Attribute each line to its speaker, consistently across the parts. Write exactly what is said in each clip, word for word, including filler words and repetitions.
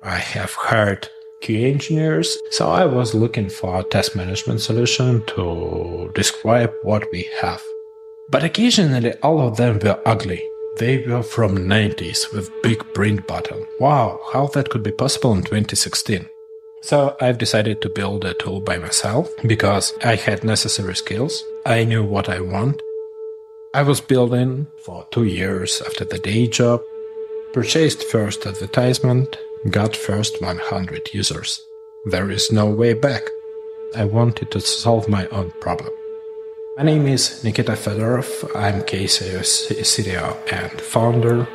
Speaker 1: I have hired Q A engineers, so I was looking for a test management solution to describe what we have. But occasionally all of them were ugly. They were from nineties with big print button. Wow, how that could be possible in twenty sixteen. So I've decided to build a tool by myself because I had necessary skills. I knew what I want. I was building for two years after the day job, purchased first advertisement, got first one hundred users. There is no way back. I wanted to solve my own problem. My name is Nikita Fedorov. I'm K C O C T O and founder.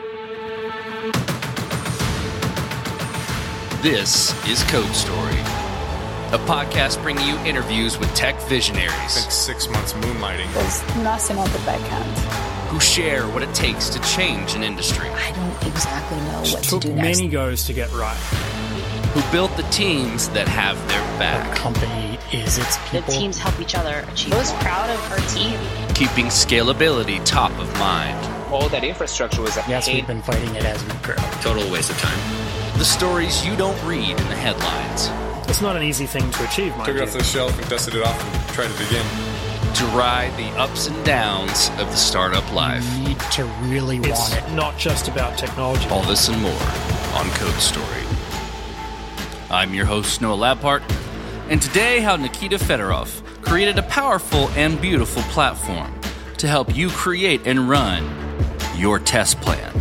Speaker 2: This is Code Story, a podcast bringing you interviews with tech visionaries.
Speaker 3: I think six months moonlighting.
Speaker 4: There's nothing on the backhand.
Speaker 2: Who share what it takes to change an industry.
Speaker 4: I don't exactly know what
Speaker 5: took
Speaker 4: to do next.
Speaker 5: many goes to get right.
Speaker 2: Who built the teams that have their back.
Speaker 5: The company is its people.
Speaker 6: The teams help each other achieve. I was proud of our team.
Speaker 2: Keeping scalability top of mind.
Speaker 7: All that infrastructure was
Speaker 5: Yes, we've been fighting it as we grow.
Speaker 2: Total waste of time. The stories you don't read in the headlines.
Speaker 5: It's not an easy thing to achieve, mind
Speaker 3: Took it
Speaker 5: you.
Speaker 3: off the shelf and dusted it off and tried it again.
Speaker 2: To ride the ups and downs of the startup life.
Speaker 5: You need to really
Speaker 8: it's
Speaker 5: want it.
Speaker 8: Not just about technology.
Speaker 2: All this and more on Code Story. I'm your host, Noah Labhart, and today how Nikita Fedorov created a powerful and beautiful platform to help you create and run your test plan.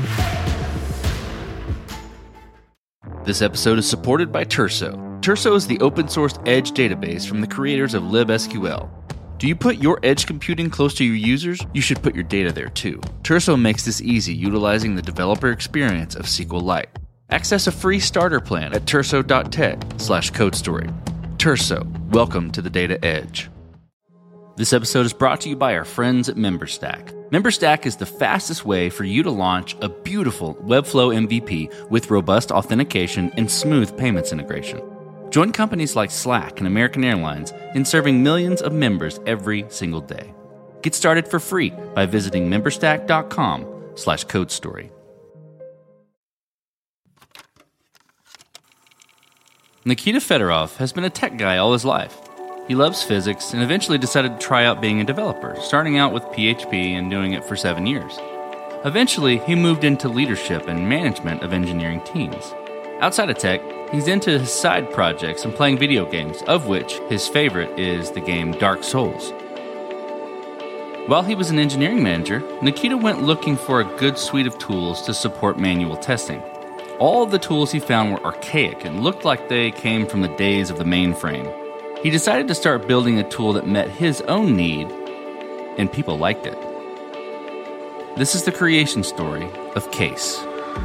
Speaker 2: This episode is supported by Turso. Turso is the open-source edge database from the creators of libSQL. Do you put your edge computing close to your users? You should put your data there too. Turso makes this easy utilizing the developer experience of SQLite. Access a free starter plan at turso.tech slash codestory. Turso, welcome to the data edge. This episode is brought to you by our friends at MemberStack. MemberStack is the fastest way for you to launch a beautiful Webflow M V P with robust authentication and smooth payments integration. Join companies like Slack and American Airlines in serving millions of members every single day. Get started for free by visiting memberstack.com slash codestory. Nikita Fedorov has been a tech guy all his life. He loves physics and eventually decided to try out being a developer, starting out with P H P and doing it for seven years. Eventually, he moved into leadership and management of engineering teams. Outside of tech, he's into his side projects and playing video games, of which his favorite is the game Dark Souls. While he was an engineering manager, Nikita went looking for a good suite of tools to support manual testing. All of the tools he found were archaic and looked like they came from the days of the mainframe. He decided to start building a tool that met his own need, and people liked it. This is the creation story of Case.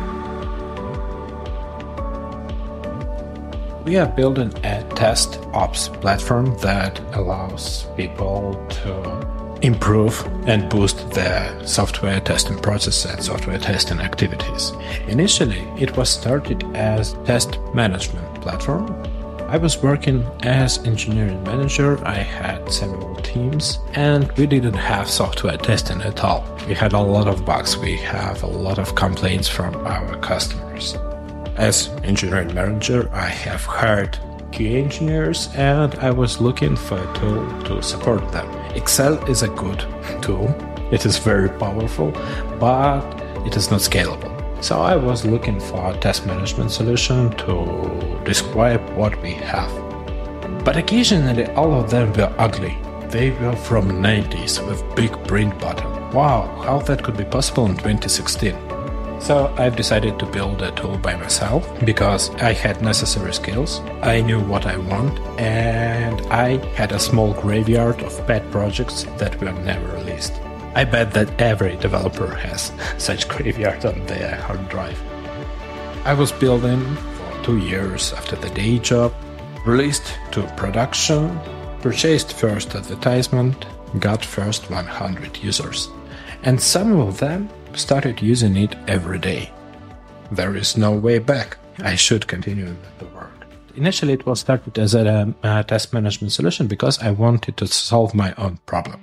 Speaker 1: We are building a test ops platform that allows people to improve and boost their software testing process and software testing activities. Initially, it was started as test management platform. I was working as engineering manager. I had several teams, and we didn't have software testing at all. We had a lot of bugs. We have a lot of complaints from our customers. As engineering manager, I have hired Q A engineers, and I was looking for a tool to support them. Excel is a good tool. It is very powerful, but it is not scalable. So I was looking for a test management solution to describe what we have. But occasionally all of them were ugly. They were from nineties with big print button. Wow, how that could be possible in twenty sixteen. So I've decided to build a tool by myself because I had necessary skills, I knew what I want, and I had a small graveyard of pet projects that were never released. I bet that every developer has such graveyard on their hard drive. I was building for two years after the day job, released to production, purchased first advertisement, got first one hundred users, and some of them started using it every day. There is no way back. I should continue the work. Initially, it was started as a, a test management solution because I wanted to solve my own problem.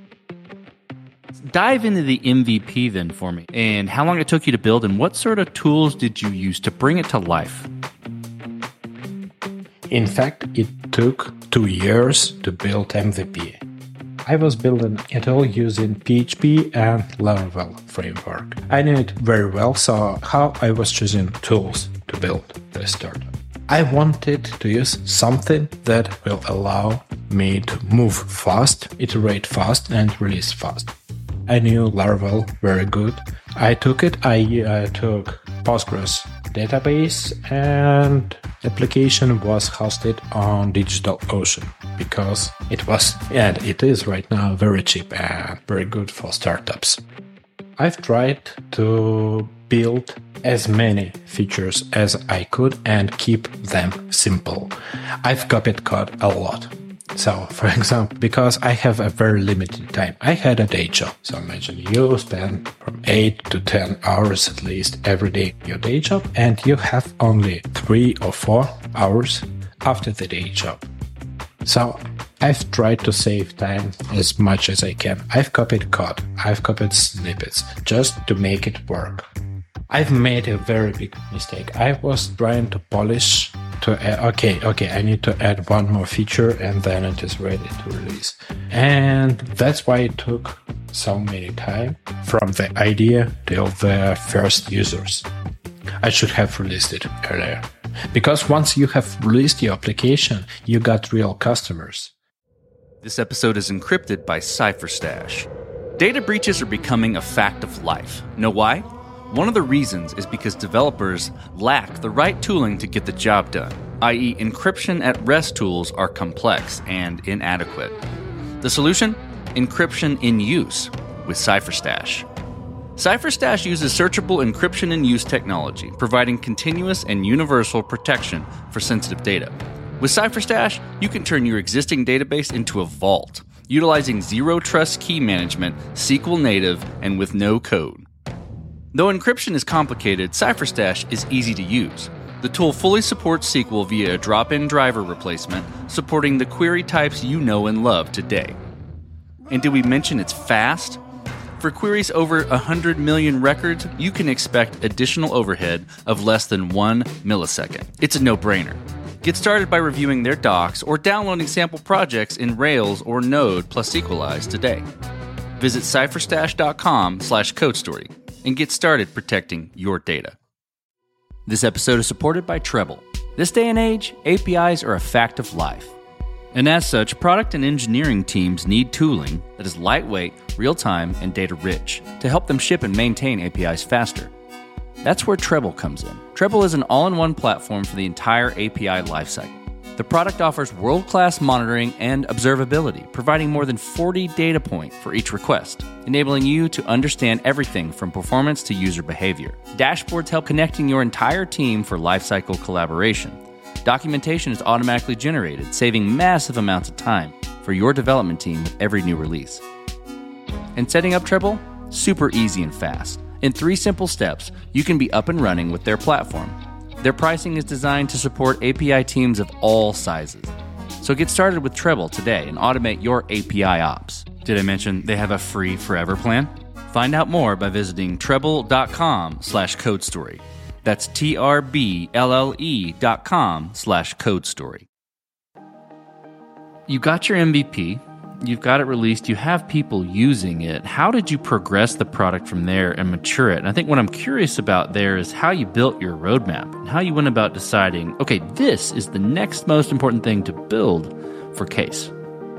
Speaker 2: Dive into the M V P then for me, and how long it took you to build, and what sort of tools did you use to bring it to life?
Speaker 1: In fact, it took two years to build M V P. I was building it all using P H P and Laravel framework. I knew it very well, so how I was choosing tools to build this startup. I wanted to use something that will allow me to move fast, iterate fast, and release fast. I knew Laravel very good. I took it, I uh, took Postgres database, and application was hosted on DigitalOcean because it was, and it is right now, very cheap and very good for startups. I've tried to build as many features as I could and keep them simple. I've copied code a lot. So, for example, because I have a very limited time, I had a day job. So imagine you spend from eight to ten hours at least every day your day job, and you have only three or four hours after the day job. So I've tried to save time as much as I can. I've copied code, I've copied snippets just to make it work. I've made a very big mistake. I was trying to polish to add, okay, okay, I need to add one more feature and then it is ready to release. And that's why it took so many time from the idea till the first users. I should have released it earlier. Because once you have released your application, you got real customers.
Speaker 2: This episode is encrypted by CipherStash. Data breaches are becoming a fact of life. Know why? One of the reasons is because developers lack the right tooling to get the job done, that is encryption at rest tools are complex and inadequate. The solution? Encryption in use with CipherStash. CipherStash uses searchable encryption in use technology, providing continuous and universal protection for sensitive data. With CipherStash, you can turn your existing database into a vault, utilizing zero-trust key management, S Q L native, and with no code. Though encryption is complicated, CipherStash is easy to use. The tool fully supports S Q L via a drop-in driver replacement, supporting the query types you know and love today. And did we mention it's fast? For queries over one hundred million records, you can expect additional overhead of less than one millisecond. It's a no-brainer. Get started by reviewing their docs or downloading sample projects in Rails or Node plus Sequelize today. Visit CipherStash.com slash CodeStory and get started protecting your data. This episode is supported by Treblle. This day and age, A P Is are a fact of life. And as such, product and engineering teams need tooling that is lightweight, real-time, and data-rich to help them ship and maintain A P Is faster. That's where Treblle comes in. Treblle is an all-in-one platform for the entire A P I lifecycle. The product offers world-class monitoring and observability, providing more than forty data points for each request, enabling you to understand everything from performance to user behavior. Dashboards help connecting your entire team for lifecycle collaboration. Documentation is automatically generated, saving massive amounts of time for your development team with every new release. And setting up Treblle? Super easy and fast. In three simple steps, you can be up and running with their platform. Their pricing is designed to support A P I teams of all sizes. So get started with Treblle today and automate your A P I ops. Did I mention they have a free forever plan? Find out more by visiting Treblle.com slash CodeStory. That's T-R-B-L-L-E dot com slash CodeStory. You got your M V P. You've got it released, you have people using it. How did you progress the product from there and mature it? And I think what I'm curious about there is how you built your roadmap and how you went about deciding, okay, this is the next most important thing to build for Case.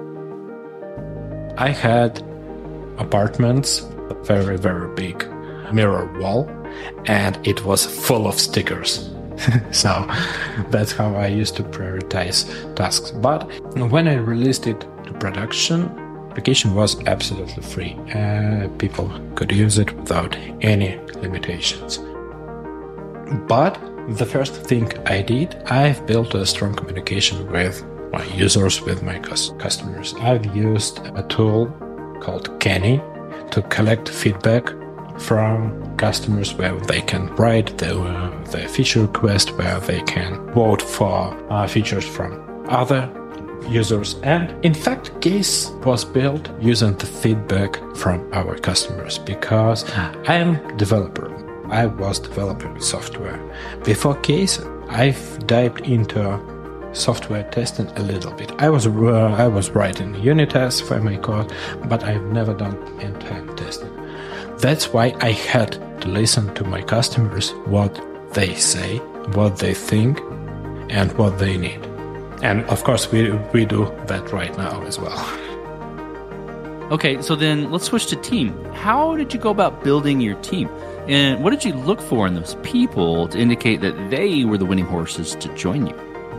Speaker 1: I had apartments, a very, very big mirror wall, and it was full of stickers. So that's how I used to prioritize tasks. But when I released it to production, application was absolutely free. Uh, people could use it without any limitations. But the first thing I did, I've built a strong communication with my users, with my customers. I've used a tool called Kenny to collect feedback from customers where they can write the, uh, the feature request, where they can vote for uh, features from other users. And in fact, Case was built using the feedback from our customers because I am a developer. I was developing software. Before Case, I've dived into software testing a little bit. I was uh, I was writing unit tests for my code, but I've never done end-to-end testing. That's why I had to listen to my customers, what they say, what they think, and what they need. And of course, we we do that right now as well.
Speaker 2: Okay, so then let's switch to team. How did you go about building your team? And what did you look for in those people to indicate that they were the winning horses to join you?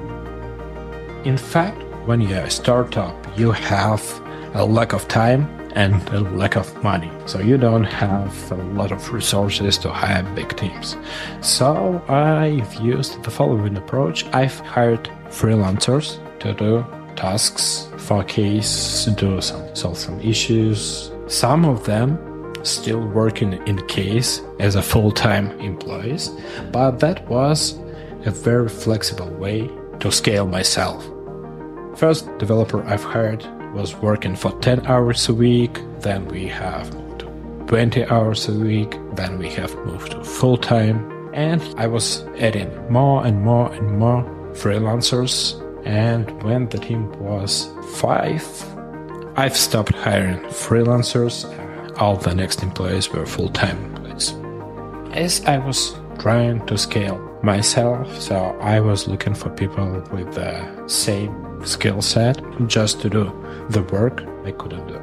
Speaker 1: In fact, when you're a startup, you have a lack of time and a lack of money. So you don't have a lot of resources to hire big teams. So I've used the following approach. I've hired freelancers to do tasks for case, do some, solve some issues. Some of them still working in case as a full-time employees, but that was a very flexible way to scale myself. First developer I've hired was working for ten hours a week, then we have moved to twenty hours a week, then we have moved to full-time, and I was adding more and more and more freelancers, and when the team was five, I've stopped hiring freelancers. All the next employees were full-time employees. As I was trying to scale myself, so I was looking for people with the same skill set just to do the work I couldn't do.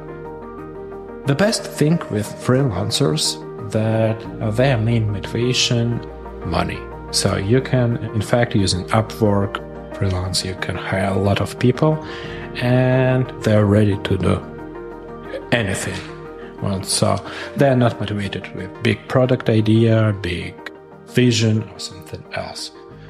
Speaker 1: The best thing with freelancers that their main motivation, money. So you can, in fact, using Upwork, freelance, you can hire a lot of people and they're ready to do anything. Well, so they're not motivated with big product idea, big vision, or something else.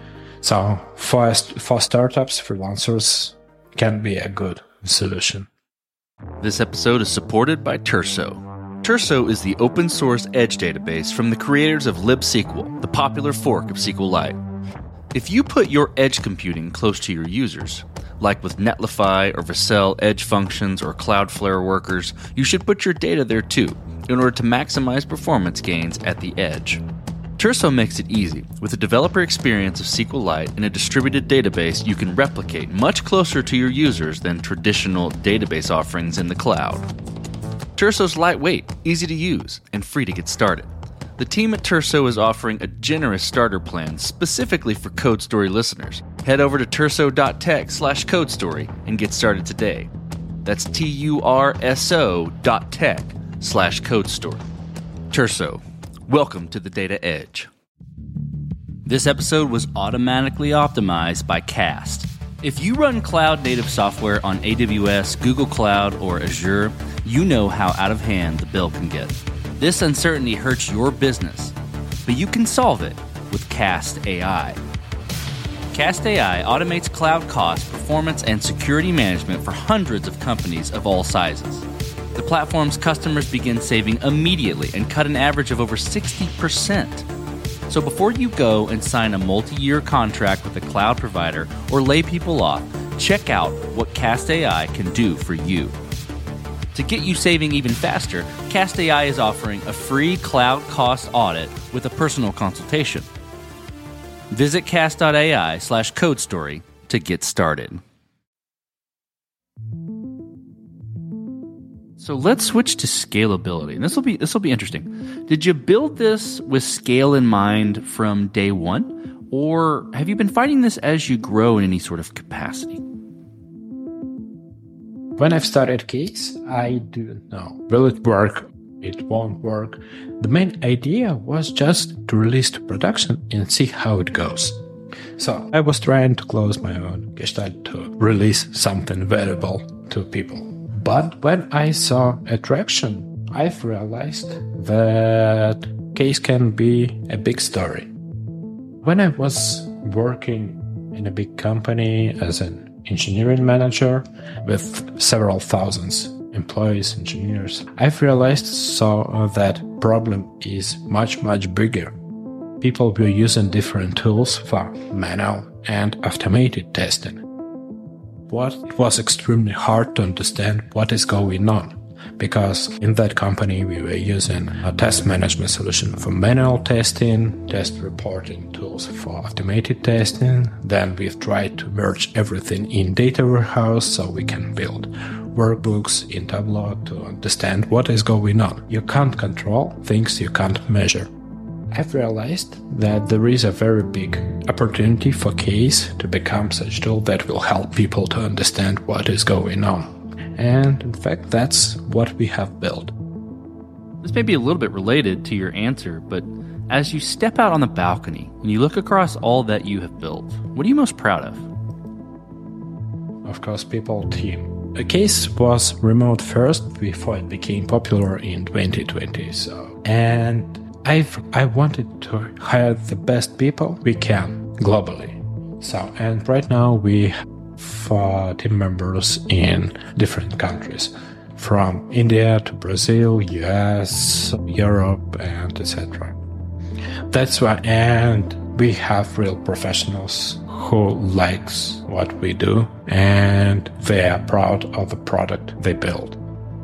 Speaker 1: So for, for startups, freelancers can be a good solution.
Speaker 2: This episode is supported by Turso. Turso is the open source edge database from the creators of libSQL, the popular fork of SQLite. If you put your edge computing close to your users, like with Netlify or Vercel edge functions or Cloudflare workers, you should put your data there too, in order to maximize performance gains at the edge. Turso makes it easy. With a developer experience of SQLite and a distributed database you can replicate much closer to your users than traditional database offerings in the cloud. Turso's lightweight, easy to use, and free to get started. The team at Turso is offering a generous starter plan specifically for CodeStory listeners. Head over to turso.tech slash CodeStory and get started today. That's T-U-R-S-O dot tech slash CodeStory. Turso, welcome to the Data Edge. This episode was automatically optimized by Cast. If you run cloud-native software on A W S, Google Cloud, or Azure, you know how out of hand the bill can get. This uncertainty hurts your business, but you can solve it with Cast A I. Cast A I automates cloud cost, performance, and security management for hundreds of companies of all sizes. The platform's customers begin saving immediately and cut an average of over sixty percent. So before you go and sign a multi-year contract with a cloud provider or lay people off, check out what Cast A I can do for you. To get you saving even faster, Cast A I is offering a free cloud cost audit with a personal consultation. Visit cast.ai slash CodeStory to get started. So let's switch to scalability. And this will be this will be interesting. Did you build this with scale in mind from day one, or have you been finding this as you grow in any sort of capacity?
Speaker 1: When I've started Case, I didn't know. Will it work? It won't work. The main idea was just to release to production and see how it goes. So I was trying to close my own gestalt to release something valuable to people. But when I saw attraction, I've realized that Case can be a big story. When I was working in a big company as an engineering manager with several thousands employees, engineers, I've realized so that problem is much, much bigger. People were using different tools for manual and automated testing. What it was extremely hard to understand what is going on. because in that company we were using a test management solution for manual testing, test reporting tools for automated testing. Then we've tried to merge everything in data warehouse so we can build workbooks in Tableau to understand what is going on. You can't control things you can't measure. I've realized that there is a very big opportunity for Case to become such a tool that will help people to understand what is going on. And in fact, that's what we have built.
Speaker 2: This may be a little bit related to your answer, but as you step out on the balcony and you look across all that you have built, what are you most proud of?
Speaker 1: Of course, people team. A Case was remote first before it became popular in twenty twenty. So, and I've I wanted to hire the best people we can globally. So, and right now we have uh, team members in different countries, from India to Brazil, U S, Europe, and et cetera. That's why, and we have real professionals who likes what we do, and they are proud of the product they build.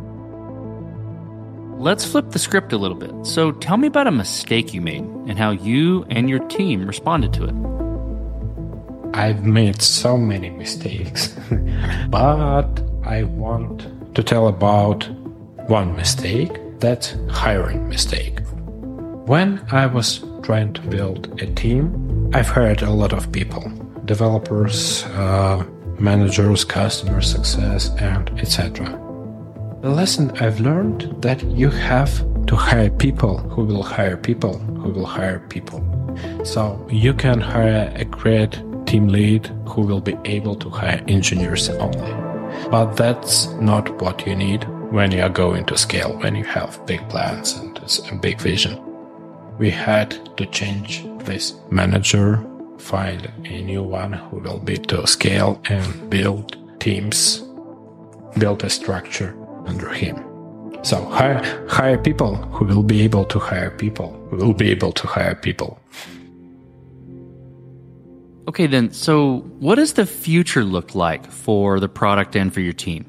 Speaker 2: Let's flip the script a little bit. So tell me about a mistake you made and how you and your team responded to it.
Speaker 1: I've made so many mistakes, but I want to tell about one mistake, that's hiring mistake. When I was trying to build a team, I've hired a lot of people, developers, uh, managers, customer success, and et cetera. The lesson I've learned that you have to hire people who will hire people who will hire people. So you can hire a great team lead who will be able to hire engineers only. But that's not what you need when you are going to scale, when you have big plans and a big vision. We had to change this manager, find a new one who will be to scale and build teams, build a structure under him. So hire, hire people who will be able to hire people, who will be able to hire people.
Speaker 2: Okay, then, so what does the future look like for the product and for your team?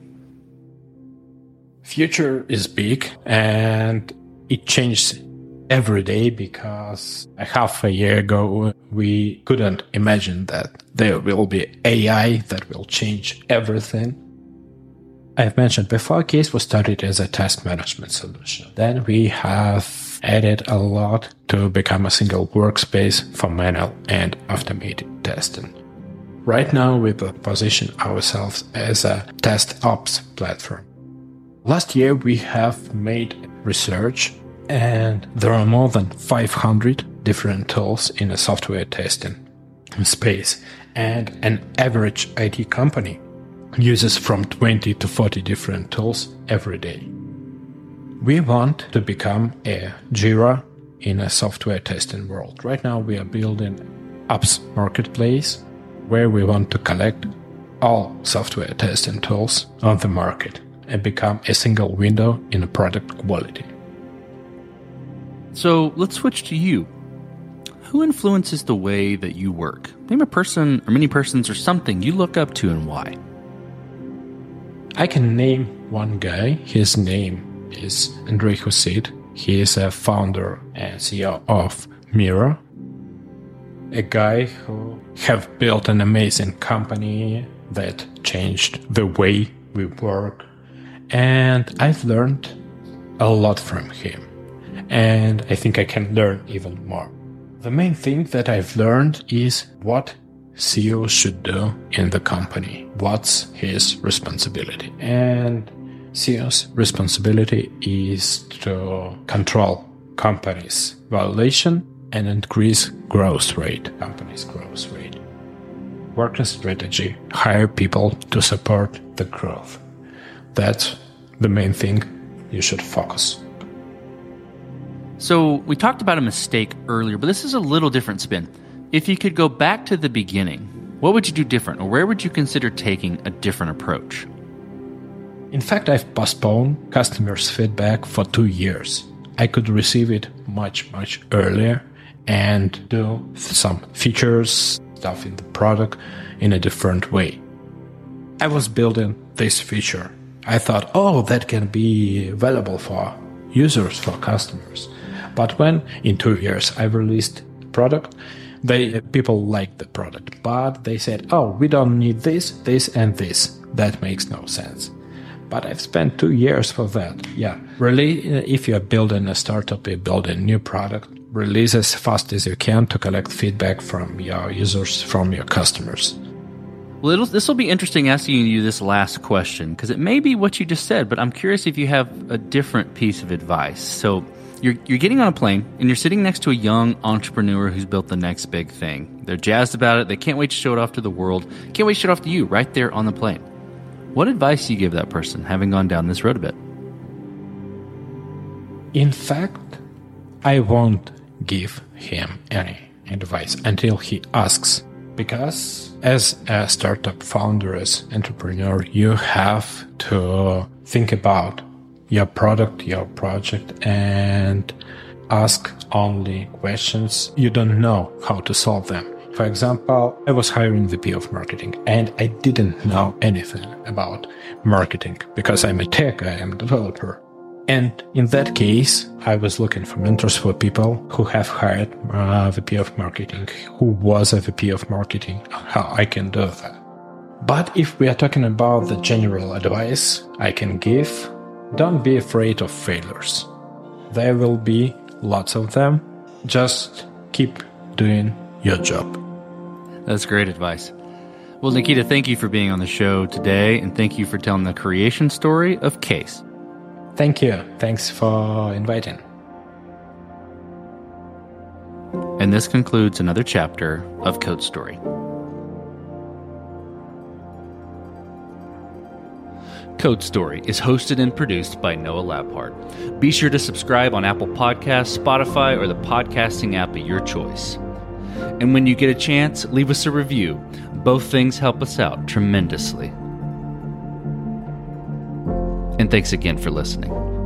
Speaker 1: Future is big and it changes every day, because a half a year ago we couldn't imagine that there will be A I that will change everything. I've mentioned before, Case was started as a test management solution. Then we have added a lot to become a single workspace for manual and automated testing. Right now we position ourselves as a test ops platform. Last year we have made research, and there are more than five hundred different tools in a software testing space, and an average I T company uses from twenty to forty different tools every day. We want to become a Jira in a software testing world. Right now we are building apps marketplace where we want to collect all software testing tools on the market and become a single window in a product quality.
Speaker 2: So let's switch to you. Who influences the way that you work? Name a person or many persons or something you look up to and why.
Speaker 1: I can name one guy. His name is Andrei Husid. He is a founder and C E O of Miro, a guy who have built an amazing company that changed the way we work. And I've learned a lot from him. And I think I can learn even more. The main thing that I've learned is what C E O should do in the company. What's his responsibility? And C E O's responsibility is to control companies' valuation and increase growth rate, companies' growth rate. Working strategy, hire people to support the growth. That's the main thing you should focus.
Speaker 2: So we talked about a mistake earlier, but this is a little different spin. If you could go back to the beginning, what would you do different, or where would you consider taking a different approach?
Speaker 1: In fact, I've postponed customers' feedback for two years. I could receive it much, much earlier and do some features, stuff in the product in a different way. I was building this feature I thought, oh, that can be valuable for users, for customers. But when in two years I released the product, they people liked the product, but they said, oh, we don't need this, this, and this. That makes no sense. But I've spent two years for that. Yeah, really, if you're building a startup, you build a new product, release as fast as you can to collect feedback from your users, from your customers.
Speaker 2: Well, this will be interesting asking you this last question, because it may be what you just said, but I'm curious if you have a different piece of advice. So you're you're getting on a plane, and you're sitting next to a young entrepreneur who's built the next big thing. They're jazzed about it. They can't wait to show it off to the world. Can't wait to show it off to you right there on the plane. What advice do you give that person, having gone down this road a bit?
Speaker 1: In fact, I won't give him any advice until he asks. Because as a startup founder, as entrepreneur, you have to think about your product, your project, and ask only questions you don't know how to solve them. For example, I was hiring the V P of marketing, and I didn't know anything about marketing because I'm a tech, I am a developer. And in that case, I was looking for mentors, for people who have hired a V P of marketing, who was a V P of marketing, how I can do that. But if we are talking about the general advice I can give, don't be afraid of failures. There will be lots of them. Just keep doing your job.
Speaker 2: That's great advice. Well, Nikita, thank you for being on the show today, and thank you for telling the creation story of Case.
Speaker 1: Thank you. Thanks for inviting.
Speaker 2: And this concludes another chapter of Code Story. Code Story is hosted and produced by Noah Labhart. Be sure to subscribe on Apple Podcasts, Spotify, or the podcasting app of your choice. And when you get a chance, leave us a review. Both things help us out tremendously. And thanks again for listening.